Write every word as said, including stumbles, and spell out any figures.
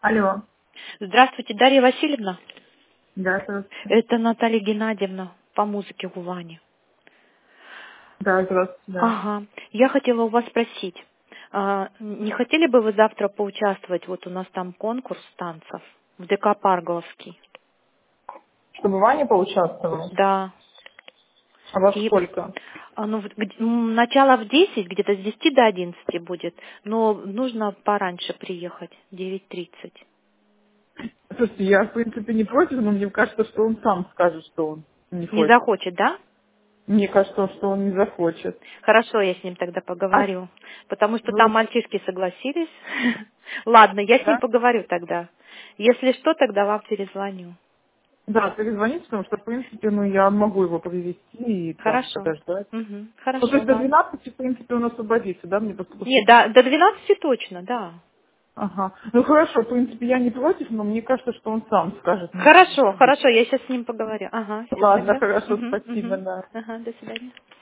Алло. Здравствуйте, Дарья Васильевна. Да, здравствуйте. Это Наталья Геннадьевна по музыке в Улане. Да, здравствуйте, да. Ага. Я хотела у вас спросить, а, не хотели бы вы завтра поучаствовать? Вот у нас там конкурс танцев в ДК Парголовский. Чтобы Ваня поучаствовал? Да. А во И сколько? а, ну, вот г- м, начало в десять, где-то с десяти до одиннадцати будет, но нужно пораньше приехать, девять тридцать. Слушайте, я, в принципе, не против, но мне кажется, что он сам скажет, что он не Не хочет. захочет, да? Мне кажется, что он не захочет. Хорошо, я с ним тогда А поговорю. Потому что там вы, мальчишки согласились. Ладно, я с ним да? поговорю тогда. Если что, тогда вам перезвоню. Да, перезвоните, потому что, в принципе, ну, я могу его привезти и там Хорошо. подождать. Мгм. Ну, то Хорошо, есть до ладно. двенадцати, в принципе, он освободится, да, мне просто после... Нет, до, до двенадцати точно, да. Ага. Ну, хорошо, в принципе, я не против, но мне кажется, что он сам скажет нет. Хорошо, хорошо, я сейчас с ним поговорю. Ага, все Ладно, тогда. хорошо, Угу, спасибо, угу. да. Ага, до свидания.